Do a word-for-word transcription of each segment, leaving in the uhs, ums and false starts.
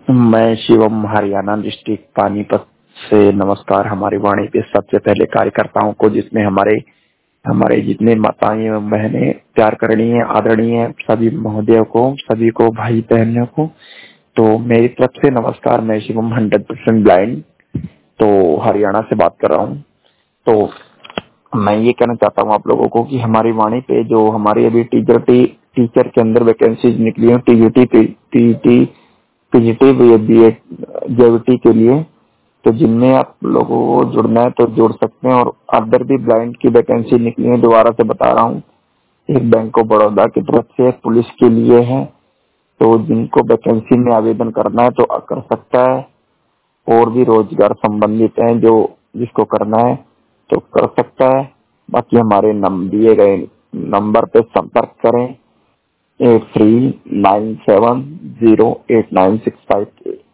मैं शिवम हरियाणा डिस्ट्रिक्ट पानीपत से नमस्कार। हमारी वाणी पे सबसे पहले कार्यकर्ताओं को, जिसमें हमारे हमारे जितने माताएं एवं बहनें प्यार करणीय आदरणीय सभी महोदयों को, सभी को भाई बहनों को, तो मेरी तरफ से नमस्कार। मैं शिवम हंड्रेड परसेंट ब्लाइंड तो हरियाणा से बात कर रहा हूँ। तो मैं ये कहना चाहता हूँ आप लोगों को कि हमारी वाणी पे जो हमारी अभी टीचर टी, टीचर के अंदर वैकेंसीज निकली है, टीयूटी टीटी पीजीटी बीएड जेवीटी के लिए, तो जिनमें आप लोगों को जुड़ना है तो जुड़ सकते हैं। और अदर भी ब्लाइंड की वैकेंसी निकली है, दोबारा से बता रहा हूँ। एक बैंक ऑफ बड़ौदा की तरफ से पुलिस के लिए है, तो जिनको वैकेंसी में आवेदन करना है तो कर सकता है। और भी रोजगार संबंधित है, जो जिसको करना है तो कर सकता है। बाकी हमारे नम दिए गए नंबर पे संपर्क करें, eight three nine seven zero eight nine six five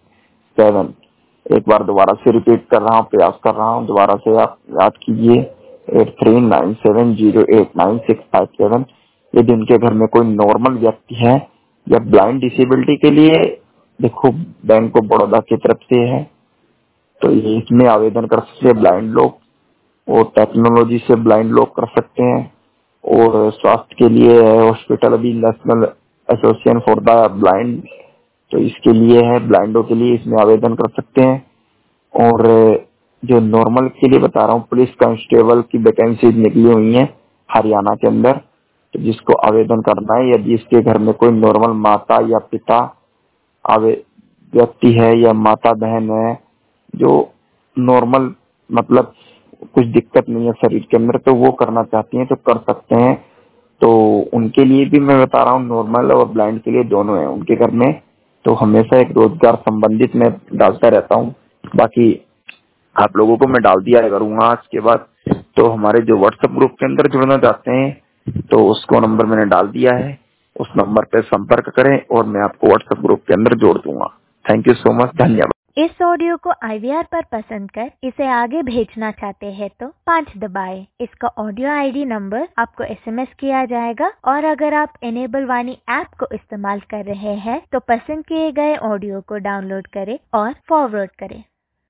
seven. एक बार दोबारा से रिपीट कर रहा हूँ, प्रयास कर रहा हूँ, दोबारा से आप याद कीजिए, eight three nine seven zero eight nine six five seven. यदि उनके घर में कोई नॉर्मल व्यक्ति है या ब्लाइंड डिसेबिलिटी के लिए, देखो बैंक ऑफ बड़ौदा की तरफ से है, तो ये इसमें आवेदन कर सकते हैं ब्लाइंड लोग, और टेक्नोलॉजी से ब्लाइंड लोग कर सकते हैं। और स्वास्थ्य के लिए है हॉस्पिटल, अभी National Association for the Blind, तो इसके लिए है, ब्लाइंडों के लिए इसमें आवेदन कर सकते हैं। और जो नॉर्मल के लिए बता रहा हूँ, पुलिस कांस्टेबल की वैकेंसी निकली हुई है हरियाणा के अंदर, तो जिसको आवेदन करना है, यदि इसके घर में कोई नॉर्मल माता या पिता आवे व्यक्ति है या माता बहन है जो नॉर्मल, मतलब कुछ दिक्कत नहीं है शरीर के अंदर, तो वो करना चाहती हैं तो कर सकते हैं। तो उनके लिए भी मैं बता रहा हूँ, नॉर्मल और ब्लाइंड के लिए दोनों है उनके घर में, तो हमेशा एक रोजगार संबंधित मैं डालता रहता हूँ। बाकी आप लोगों को मैं डाल दिया करूंगा आज के बाद। तो हमारे जो व्हाट्सएप ग्रुप के अंदर जुड़ना चाहते हैं तो उसको नंबर मैंने डाल दिया है, उस नंबर पे संपर्क करें और मैं आपको व्हाट्सएप ग्रुप के अंदर जोड़ दूंगा। थैंक यू सो मच, धन्यवाद। इस ऑडियो को आईवीआर पर पसंद कर इसे आगे भेजना चाहते हैं तो पाँच दबाएं। इसका ऑडियो आईडी नंबर आपको एसएमएस किया जाएगा। और अगर आप इनेबल वाणी ऐप को इस्तेमाल कर रहे हैं तो पसंद किए गए ऑडियो को डाउनलोड करें और फॉरवर्ड करें।